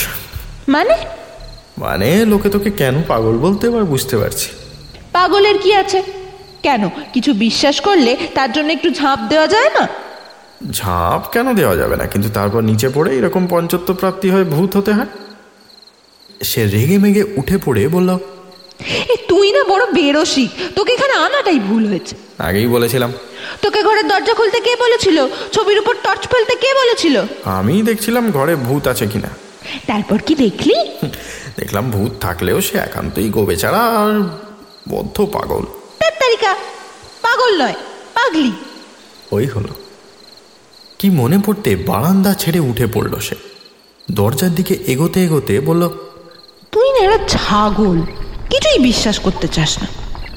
মানে লোকে তোকে কেন পাগল বলতে এবার বুঝতে পারছি। পাগলের কি আছে? কেন, কিছু বিশ্বাস করলে তার জন্য একটু ঝাঁপ দেওয়া যায় না? ঝাঁপ কেন দেওয়া যাবে না, কিন্তু তারপর নিচে পড়ে এরকম পঞ্চত্ব প্রাপ্তি হয়ে ভূত হতে হয়? সে রেগে মেগে উঠে পড়ে বলল, তুই না বড় বেরসি, তোকে এখানে আনাটাই ভুল হয়েছে। আগেই বলেছিলাম। তোকে ঘরের দরজা খুলতে কে বলেছিল? ছবির উপর টর্চ ফেলতে কে বলেছিল? আমি দেখছিলাম ঘরে ভূত আছে কিনা। তারপর কি দেখলি? দেখলাম ভূত থাকলেও সে একান্তই গোবেচারা আর বদ্ধ পাগল। তার তালিকা পাগল নয়, পাগলি। ওই হলো। কি মনে পড়তে বারান্দা ছেড়ে উঠে পড়ল সে। দরজার দিকে এগোতে এগোতে বলল, তুই না একটা ছাগল, কিছুই বিশ্বাস করতে চাস না।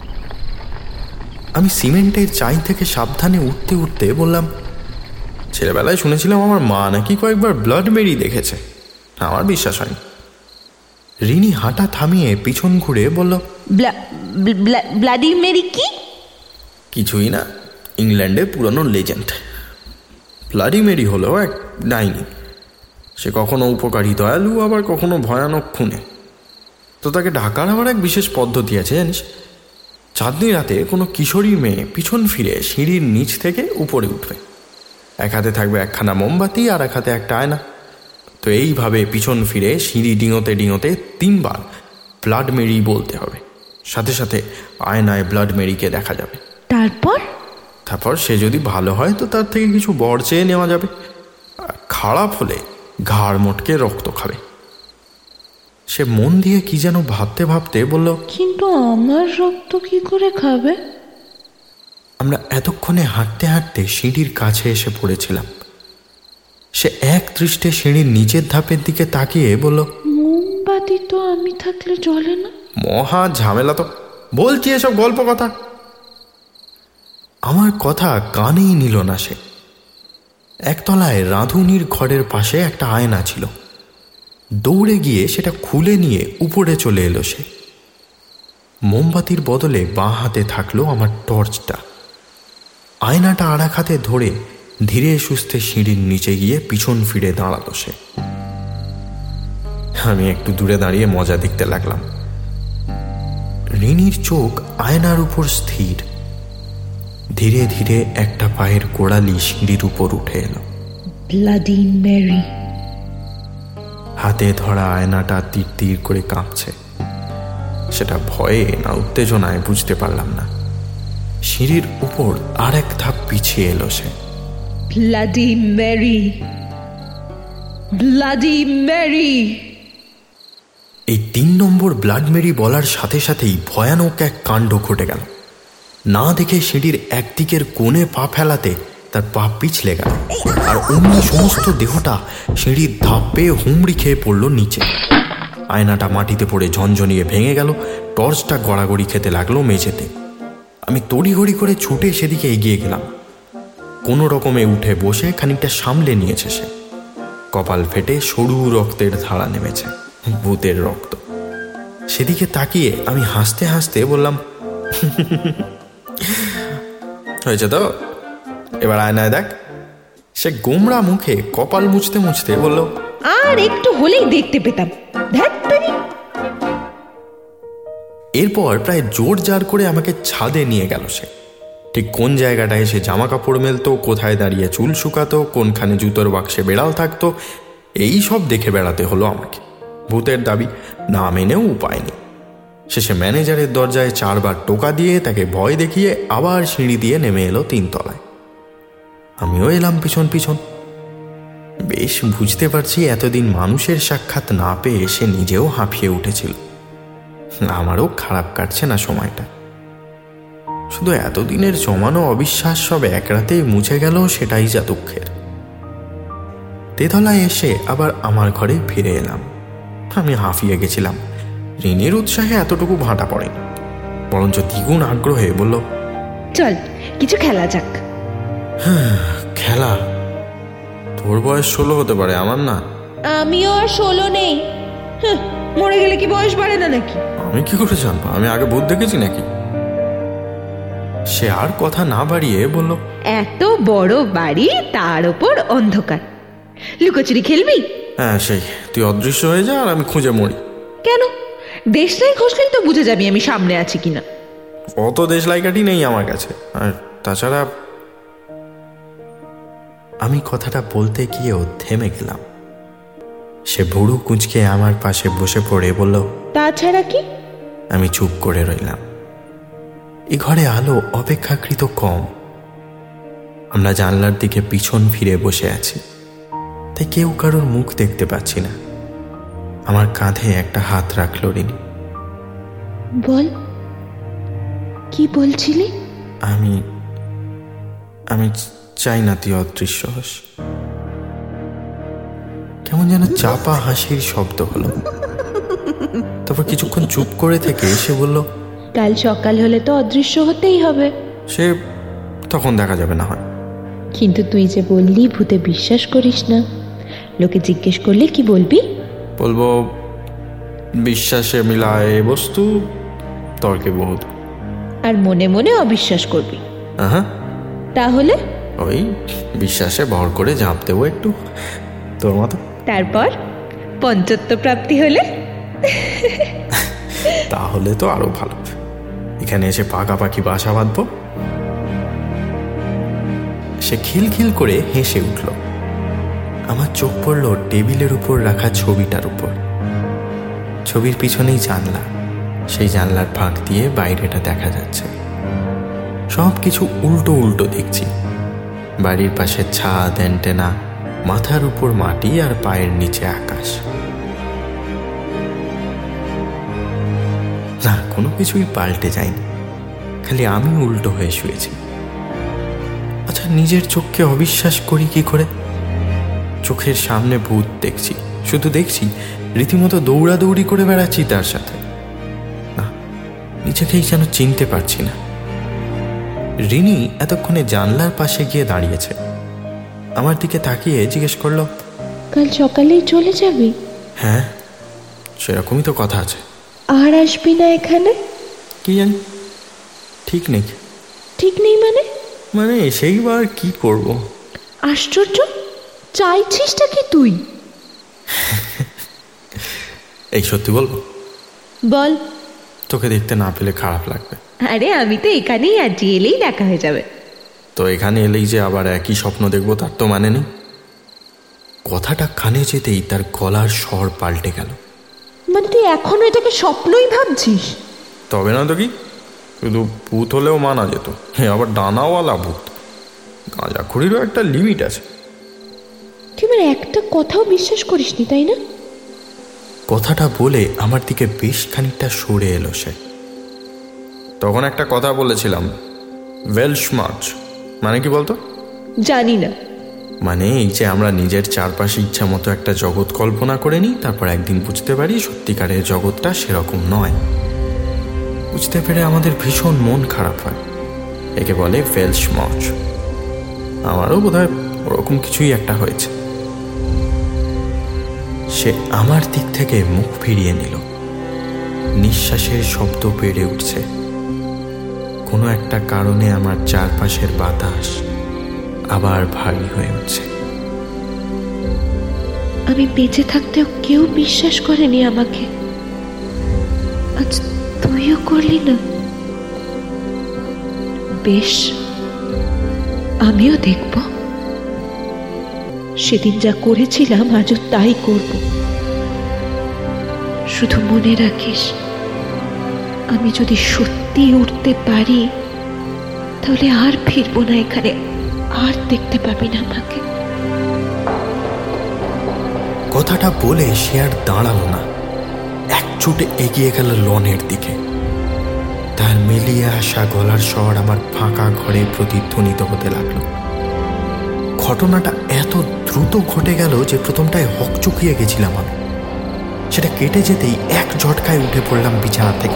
আমি সিমেন্টের চাই থেকে সাবধানে উঠতে উঠতে বললাম, ছেলেবেলায় শুনেছিলাম আমার মা নাকি কয়েকবার ব্লাড মেরি দেখেছে, আমার বিশ্বাস হয়নি। রিনি হাঁটা থামিয়ে পিছন ঘুরে বলল, ব্লাডি মেরি কি? কিছুই না, ইংল্যান্ডের পুরনো লেজেন্ড। ব্লাডি মেরি হলো এক ডাইনি। সে কখনো উপকারী দয়ালু, আবার কখনো ভয়ানক খুনে। তো তাকে ঢাকার আবার এক বিশেষ পদ্ধতি আছে জানিস। চাঁদনি রাতে কোনো কিশোরী মেয়ে পিছন ফিরে সিঁড়ির নিচ থেকে উপরে উঠবে। এক হাতে থাকবে একখানা মোমবাতি আর এক হাতে একটা আয়না। তো এইভাবে পিছন ফিরে সিঁড়ি ডিঙোতে ডিঙোতে 3 বার ব্লাড মেরি বলতে হবে। সাথে সাথে আয়নায় ব্লাড মেরিকে দেখা যাবে। তারপর সে যদি ভালো হয় তো তার থেকে কিছু বর চেয়ে নেওয়া যাবে, খারাপ হলে ঘাড় মোটকে রক্ত খাবে। সে মন দিয়ে কি যেন ভাবতে ভাবতে বলল, কিন্তু আমার রক্ত কি করে খাবে? আমরা এতক্ষণে হাঁটতে হাঁটতে সিঁড়ির কাছে এসে পড়েছিলাম। সে এক দৃষ্টে সিঁড়ির নিচের ধাপের দিকে তাকিয়ে বলল, মোমবাতি তো আমি থাকলে জ্বলে না। মহা ঝামেলা তো, বলছি এসব গল্প কথা। আমার কথা কানেই নিল না সে। একতলায় রাঁধুনির ঘরের পাশে একটা আয়না ছিল। দৌড়ে গিয়ে সেটা খুলে নিয়ে উপরে চলে এলো সে। মোমবাতির বদলে বাঁ হাতে থাকলো আমার টর্চটা। আয়নাটা আর এক হাতে ধরে ধীরে সুস্থে সিঁড়ির নিচে গিয়ে পিছন ফিরে দাঁড়ালো সে। আমি একটু দূরে দাঁড়িয়ে মজা দেখতে লাগলাম। রিনির চোখ আয়নার উপর স্থির। ধীরে ধীরে একটা পায়ের গোড়ালি সিঁড়ির উপর উঠে এলো। Bloody Mary. হাতে ধরা আয়নাটা তীর তীর করে কাঁপছে। সেটা ভয়ে না উত্তেজনায় বুঝতে পারলাম না। সিঁড়ির উপর আর এক ধাপ পিছিয়ে এলো সে। Bloody Mary, bloody Mary. এই 3 নম্বর ব্লাড মেরি বলার সাথে সাথেই ভয়ানক এক কাণ্ড ঘটে গেল। না দেখে সিঁড়ির একদিকের কোণে পা ফেলাতে তার পা পিছলে গেল, আর অন্য সমস্ত দেহটা সিঁড়ির ধাপ পেয়ে হুমড়ি খেয়ে পড়ল নিচে। আয়নাটা মাটিতে পড়ে ঝনঝনিয়ে ভেঙে গেল। টর্চটা গড়াগড়ি খেতে লাগলো মেঝেতে। আমি তড়িঘড়ি করে ছুটে সেদিকে এগিয়ে গেলাম। কোনো রকমে উঠে বসে খানিকটা সামলে নিয়েছে সে। কপাল ফেটে সরু রক্তের ধারা নেমেছে, ভূতের রক্ত। সেদিকে তাকিয়ে আমি হাসতে হাসতে বললাম, হয়েছে তো, এবার আয়নায় দেখ। সে গোমড়া মুখে কপাল মুছতে মুছতে বলল, আর একটু হলেই দেখতে পেতাম। এরপর প্রায় জোর জার করে আমাকে ছাদে নিয়ে গেল সে। ঠিক কোন জায়গাটায় সে জামা কাপড় মেলতো, কোথায় দাঁড়িয়ে চুল শুকাতো, কোনখানে জুতোর বাক্সে বেড়াল থাকতো, এই সব দেখে বেড়াতে হলো আমাকে। ভূতের দাবি না মেনেও উপায় নেই। শেষে ম্যানেজারের দরজায় 4 বার টোকা দিয়ে তাকে ভয় দেখিয়ে আবার সিঁড়ি দিয়ে নেমে এলো 3 তলায়। আমিও এলাম পিছন পিছন। বেশ বুঝতে পারছি এতদিন মানুষের সাক্ষাৎ না পেয়ে সে নিজেও হাঁপিয়ে উঠেছিল। আমারও খারাপ কাটছে না সময়টা। শুধু এতদিনের জমানো অবিশ্বাস সব এক রাতেই মুছে গেল, সেটাই যা দুঃখের। তেতলায় এসে আবার আমার ঘরে ফিরে এলাম। আমি হাঁফিয়ে গেছিলাম। রিনির উৎসাহে এতটুকু ভাঁটা পড়েনি, বরঞ্চ দ্বিগুণ আগ্রহে বলল, চল কিছু খেলা যাক। খেলা? তোর বয়স 16 হতে পারে, আমার না। আমিও আর 16 নেই। মরে গেলে কি বয়স বাড়ে না নাকি? আমি কি করে জানবো? আমি আগে ভূত দেখেছি নাকি? সে আর কথা না বাড়িয়ে বলল, এত বড় বাড়ি, তার উপর অন্ধকার, লুকোচুরি খেলবি? হ্যাঁ সেই, তুই অদৃশ্য হয়ে যা আর আমি খুঁজে মরি। কেন? দেশলাই খসলেই তো বুঝে যাবি আমি সামনে আছি কিনা। অত দেশলাই কাঠি নেই আমার কাছে, আর তাছাড়া আমি কথাটা বলতে গিয়েও থেমে গেলাম। সে ভুরু কুঁচকে আমার পাশে বসে পড়ে বলল, তাছাড়া কি? আমি চুপ করে রইলাম। এ ঘরে আলো অপেক্ষাকৃত কম। আমরা জানলার দিকে পিছন ফিরে বসে আছি, তাই কেউ কারোর মুখ দেখতে পাচ্ছি না। আমার কাঁধে একটা হাত রাখল রিনি। বল, কি বলছিলি? আমি আমি চাই না তুই অদৃশ্য হোস। কেমন যেন চাপা হাসির শব্দ হলো। তারপর কিছুক্ষণ চুপ করে থেকে সে বলল, কাল সকাল হলে তো অদৃশ্য হতেই হবে। সে তখন দেখা যাবে না হয়। কিন্তু তুই যে বললি ভূতে বিশ্বাস করিস না, লোকে জিজ্ঞেস করলে কি বলবি? বলবো বিশ্বাসে মিলায় বস্তু তর্কে বহুত। আর মনে মনে অবিশ্বাস করবি? হ্যাঁ, তাহলে ওই বিশ্বাসে ভর করে ঝাঁপ দেবো একটু, তোর মতো। তারপর পঞ্চত্ব প্রাপ্তি হলে? তাহলে তো আরো ভালো। এখানে এসে পাকাপাকি বাসা বাঁধবো। সে খিলখিল করে হেসে উঠল। আমার চোখ পড়ল টেবিলের উপর রাখা ছবিটার উপর। ছবির পিছনেই জানলা। সেই জানলার ফাঁক দিয়ে বাইরেটা দেখা যাচ্ছে। সব কিছু উল্টো উল্টো দেখছি। বাড়ির পাশে ছাদ, অ্যান্টেনা, মাথার উপর মাটি আর পায়ের নিচে আকাশ। না, কোনো কিছুই পাল্টে যায়নি, খালি আমি উল্টো হয়ে শুয়েছি। আচ্ছা, নিজের চোখকে অবিশ্বাস করি কি করে? চোখের সামনে ভূত দেখছি, শুধু দেখছি, রীতিমতো দৌড়াদৌড়ি করে বেড়াচ্ছি তার সাথে। না, নিজেকেই যেন চিনতে পারছি না। রিনি এতক্ষণে জানলার পাশে গিয়ে দাঁড়িয়েছে। আমার দিকে তাকিয়ে জিজ্ঞেস করলো, কাল সকালেই চলে যাবি? হ্যাঁ, সেরকমই তো কথা আছে। আর আসবি না এখানে? কি জানি, ঠিক নেই। ঠিক নেই মানে? মানে সেইবার কি করব? আশ্চর্য, চাইছিসটা কি তুই? এই সত্যি বলবো? বল। তোকে দেখতে না পেলে খারাপ লাগবে। আরে আমি তো এখানেই আছি, এলেই দেখা হয়ে যাবে। তো এখানে এলেই যে আবার একই স্বপ্ন দেখবো তার তো মানে নেই। কথাটা কানে যেতেই তার গলার স্বর পাল্টে গেল। মানে তুই এখনো এটাকে স্বপ্নই ভাবছিস? তবে না তো কি, শুধু ভূত হলেও মানা যেত, আবার ডানাওয়ালা ভূত। গাঁজাখুরিরও একটা লিমিট আছে। তুই আমার একটা কথাও বিশ্বাস করিসনি, তাই না? কথাটা বলে আমার দিকে বেশ খানিকটা সরে এলো সে। তখন একটা কথা বলেছিলাম, ওয়েলশ মার্চ, মানে কি বলতো? জানি না। মানে এই যে আমরা নিজের চারপাশে ইচ্ছা মতো একটা জগৎ কল্পনা করে নিই, তারপর একদিন বুঝতে পারি সত্যিকারের জগৎটা সেরকম নয়। বুঝতে পেরে আমাদের ভীষণ মন খারাপ হয়। একে বলে ওয়েলশ মার্চ। আমারও বোধহয় ওরকম কিছুই একটা হয়েছে। সে আমার দিক থেকে মুখ ফিরিয়ে নিল। নিঃশ্বাসের শব্দ বেড়ে উঠছে। কোনো একটা কারণে আমার চারপাশের বাতাস আবার ভারী হয়ে উঠছে। আমি বেঁচে থাকতেও কেউ বিশ্বাস করেনি আমাকে, আজ তুইও করলি না। বেশ, আমিও দেখব। সেদিন যা করেছিলাম আজও তাই করব। শুধু মনে রাখিস, আমি যদি সত্যি উঠতে পারি তাহলে আর ফিরবো না এখানে, আর দেখতে পাবি না আমাকে। কথাটা বলে সে আর দাঁড়ালো না, এক ছুটে এগিয়ে গেল লনের দিকে। তার মিলিয়ে আসা গলার স্বর আমার ফাঁকা ঘরে প্রতিধ্বনিত হতে লাগলো। ঘটনাটা এত দ্রুত ঘটে গেল যে প্রথমটায় হকচকিয়ে গেছিলাম আমি। সেটা কেটে যেতেই এক ঝটকায় উঠে পড়লাম বিছানা থেকে।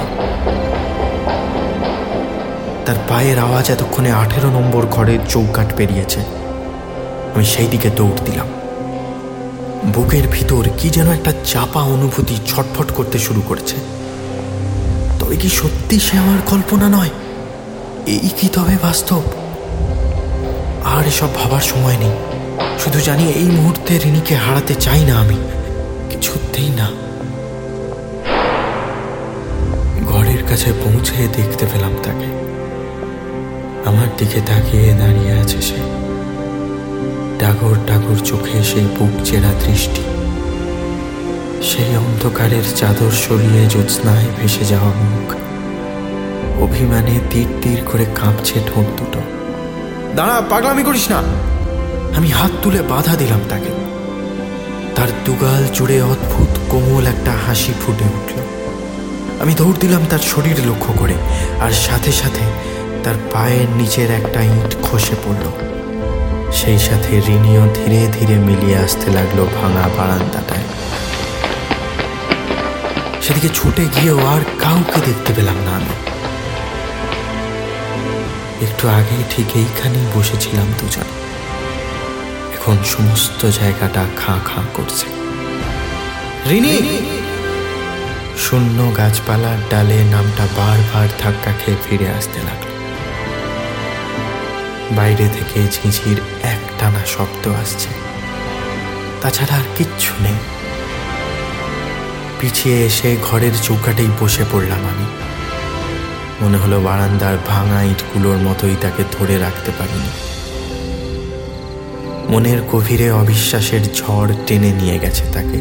তার পায়ের আওয়াজ এতক্ষণে 18 নম্বর ঘরের চৌকাঠ পেরিয়েছে। আমি সেই দিকে দৌড় দিলাম। বুকের ভিতর কি যেন একটা চাপা অনুভূতি ছটফট করতে শুরু করেছে। তবে কি সত্যি সে আমার কল্পনা নয়? এই কি তবে বাস্তব? আর এসব ভাবার সময় নেই। শুধু জানি এই মুহূর্তে রিনিকে হারাতে চাই না আমি, কিছুতেই না। ঘরের কাছে পৌঁছে দেখতে পেলাম তাকে। আমার দিকে তাকিয়ে দাঁড়িয়ে আছে সে। ডাগর ডাগর চোখে সেই বুক চেরা দৃষ্টি, সেই অন্ধকারের চাদর সরিয়ে জ্যোৎস্নায় ভেসে যাওয়া মুখ, অভিমানে তীর তীর করে কাঁপছে ঠোঁট দুটো। দাঁড়া, পাগলামি করিস না। আমি হাত তুলে বাধা দিলাম তাকে। তার দুগাল জুড়ে অদ্ভুত কোমল একটা হাসি ফুটে উঠল। আমি দৌড় দিলাম তার শরীর লক্ষ্য করে, আর সাথে সাথে তার পায়ের নিচের একটা ইঁট খসে পড়ল। সেই সাথে রিনিও ধীরে ধীরে মিলিয়ে আসতে লাগলো ভাঙা বারান্দাটায়। সেদিকে ছুটে গিয়েও আর কাউকে দেখতে পেলাম না। আমি একটু আগে ঠিক এইখানেই বসেছিলাম দুজন। এখন সমস্ত জায়গাটা খাঁ খাঁ করছে। রিনি! শূন্য গাছপালার ডালে নামটা বারবার ধাক্কা খেয়ে ফিরে আসতে লাগলো। বাইরে থেকে ঝিঁঝির একটানা শব্দ আসছে, তাছাড়া আর কিচ্ছু নেই। পিছিয়ে এসে ঘরের চৌকাটেই বসে পড়লাম আমি। মনে হলো বারান্দার ভাঙা ইটগুলোর মতোই তাকে ধরে রাখতে পারিনি। মনের গভীরে অবিশ্বাসের ঝড় টেনে নিয়ে গেছে তাকে।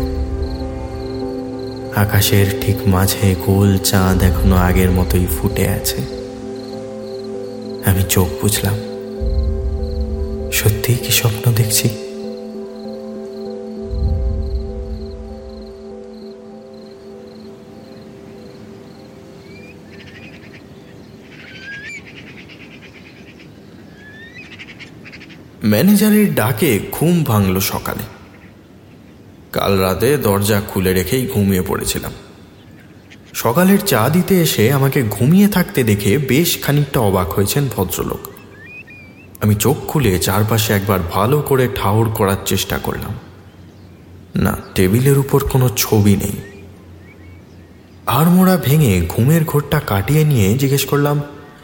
আকাশের ঠিক মাঝে গোল চাঁদ এখনো আগের মতোই ফুটে আছে। আমি চোখ বুঝলাম। সত্যিই কি স্বপ্ন দেখছি? ম্যানেজারের ডাকে ঘুম ভাঙল সকালে। কাল রাতে দরজা খুলে রেখেই ঘুমিয়ে পড়েছিলাম। সকালের চা দিতে এসে আমাকে ঘুমিয়ে থাকতে দেখে বেশ খানিকটা অবাক হয়েছেন ভদ্রলোক। আমি চোখ খুলে চারপাশে একবার ভালো করে ঠাউর করার চেষ্টা করলাম। না, টেবিলের উপর কোনো ছবি নেই। আড়মোড়া ভেঙে ঘুমের ঘোরটা কাটিয়ে নিয়ে জিজ্ঞেস করলাম,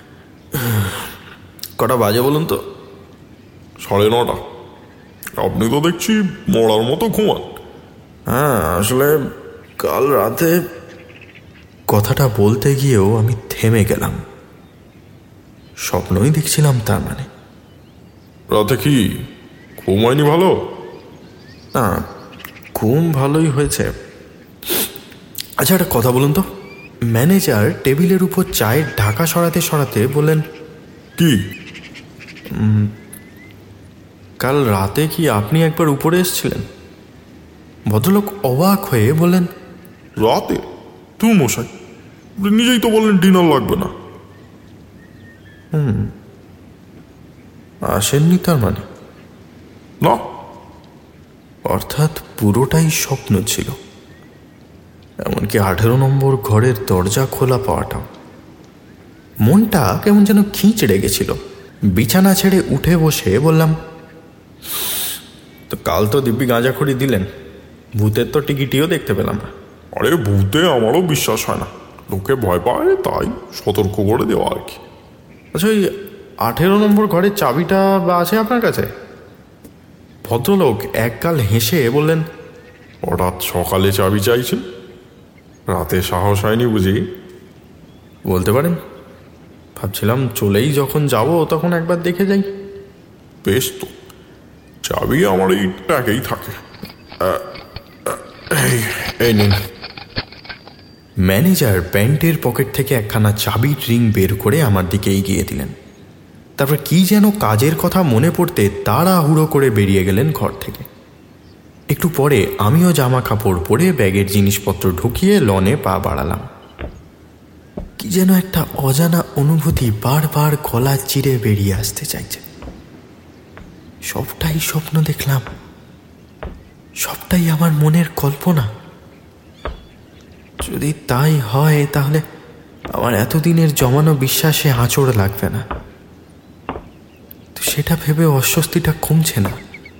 কটা বাজে বলুন তো? 9:30। আপনি তো দেখছি মরার মতো ঘুমান। হ্যাঁ, আসলে কাল রাতে। কথাটা বলতে গিয়েও আমি থেমে গেলাম। স্বপ্নই দেখছিলাম তার মানে? রাতে কি ঘুম হয়নি ভালো? না, ঘুম ভালোই হয়েছে। আচ্ছা, একটা কথা বলুন তো। ম্যানেজার টেবিলের উপর চায়ের ঢাকা সরাতে সরাতে বললেন, কি? কাল রাতে কি আপনি একবার উপরে এসেছিলেন? ভদ্রলোক অবাক হয়ে বললেন, রাতে? তুমি মশাই, নিজেই তো বললেন ডিনার লাগবে না। আসেননি তার মানে? না। অর্থাৎ পুরোটাই স্বপ্ন ছিল, এমনকি 18 নম্বর ঘরের দরজা খোলা পাওয়াটাও। মনটা কেমন যেন খিঁচড়ে গেছিল। বিছানা ছেড়ে উঠে বসে বললাম, তো কাল তো দিব্যি গাঁজাখড়ি দিলেন, ভূতের তো টিকিটিও দেখতে পেলাম না। আরে ভূতে আমারও বিশ্বাস হয় না, লোকে ভয় পায় তাই সতর্ক করে দেওয়া আর কি। আচ্ছা, ওই 18 নম্বর ঘরের চাবিটা বা আছে আপনার কাছে? ভদ্রলোক একগাল হেসে বললেন, হঠাৎ সকালে চাবি চাইছেন? রাতে সাহস হয়নি বুঝি? বলতে পারেন। ভাবছিলাম চলেই যখন যাব তখন একবার দেখে যাই। বেশ তো, চাবি আমার এই ট্যাগেই থাকে। এই নিন। ম্যানেজার প্যান্টের পকেট থেকে একখানা চাবির রিং বের করে আমার দিকে এগিয়ে দিলেন। তারপর কি যেন কাজের কথা মনে পড়তে তাড়াহুড়ো করে বেরিয়ে গেলেন ঘর থেকে। একটু পরে আমিও জামা কাপড় পরে ব্যাগের জিনিসপত্র ঢুকিয়ে লনে পা বাড়ালাম। কি যেন একটা অজানা অনুভূতি বারবার গলা চিরে বেরিয়ে আসতে চাইছে। সবটাই স্বপ্ন দেখলাম, সবটাই আমার মনের কল্পনা। যদি তাই হয় তাহলে আমার এতদিনের জমানো বিশ্বাসে আঁচড় লাগবে না। তো সেটা ভেবে অস্বস্তিটা কমছে না।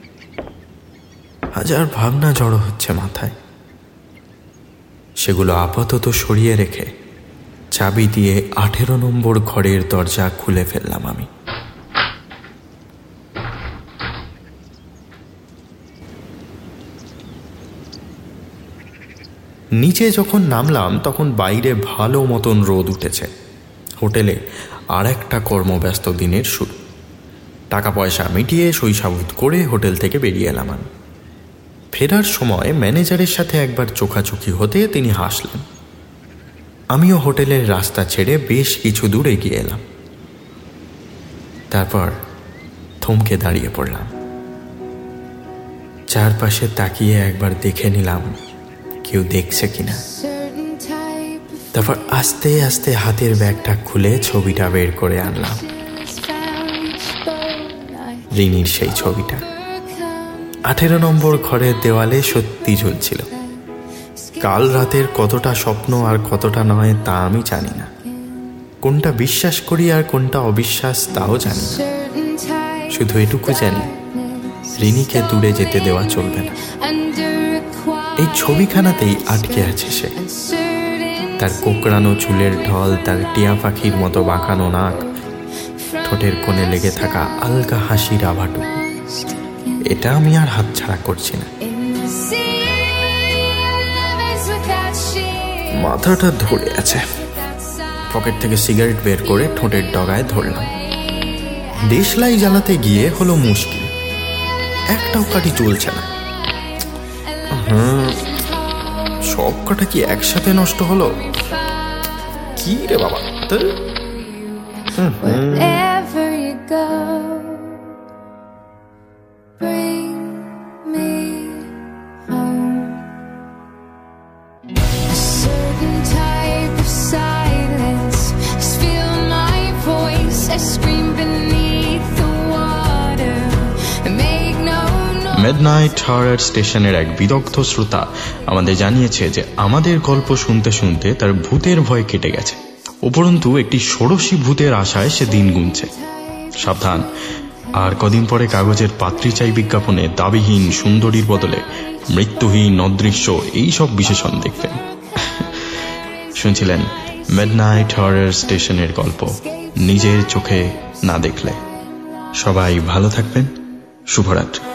হাজার ভাবনা জড়ো হচ্ছে মাথায়। সেগুলো আপাতত সরিয়ে রেখে চাবি দিয়ে 18 নম্বর ঘরের দরজা খুলে ফেললাম আমি। নিচে যখন নামলাম তখন বাইরে ভালো মতন রোদ উঠেছে। হোটেলে আর একটা কর্মব্যস্ত দিনের শুরু। টাকা পয়সা মিটিয়ে সইসাবুত করে হোটেল থেকে বেরিয়ে এলাম আমি। ফেরার সময় ম্যানেজারের সাথে একবার চোখাচোখি হতে তিনি হাসলেন। আমিও হোটেলের রাস্তা ছেড়ে বেশ কিছু দূর এগিয়ে এলাম। তারপর থমকে দাঁড়িয়ে পড়লাম। চারপাশে তাকিয়ে একবার দেখে নিলাম কেউ দেখছে কিনা। তারপর আস্তে আস্তে হাতের ব্যাগটা খুলে ছবিটা বের করে আনলাম। রিনির সেই ছবিটা 18 নম্বর ঘরের দেওয়ালে সত্যি ঝুলছিল। কাল রাতের কতটা স্বপ্ন আর কতটা নয় তা আমি জানি না, কোনটা বিশ্বাস করি আর কোনটা অবিশ্বাস তাও জানি না। শুধু এটুকু জানি রিনিকে দূরে যেতে দেওয়া চলবে না। এই ছবিখানাতেই আটকে আছে সে। তার কোকড়ানো চুলের ঢল, তার টিয়া পাখির মতো বাঁকানো নাক, ঠোঁটের কোণে লেগে থাকা আলগা হাসির আভাটুকু, এটা আমি আর হাতছাড়া করছি না। মাথাটা ধরে আছে। পকেট থেকে সিগারেট বের করে ঠোঁটের ডগায় ধরলাম। দেশলাই জ্বালাতে গিয়ে হলো মুশকিল, একটাও কাঠি চলছে না। সব কাটা কি একসাথে নষ্ট হলো? কি রে বাবা! মিডনাইট হরর স্টেশনের এক বিদগ্ধ শ্রোতা আমাদের জানিয়েছে যে আমাদের গল্প শুনতে শুনতে তার ভূতের ভয় কেটে গেছে। উপরন্তু একটি ষোড়শী ভূতের আশায় সে দিন গুনছে। সাবধান, আর কদিন পরে কাগজের পাত্রী চাই বিজ্ঞাপনে দাবিহীন সুন্দরীর বদলে মৃত্যুহীন, অদৃশ্য এইসব বিশেষণ দেখবেন। শুনছিলেন মিডনাইট হরর স্টেশনের গল্প নিজের চোখে না দেখলে। সবাই ভালো থাকবেন। শুভরাত্রি।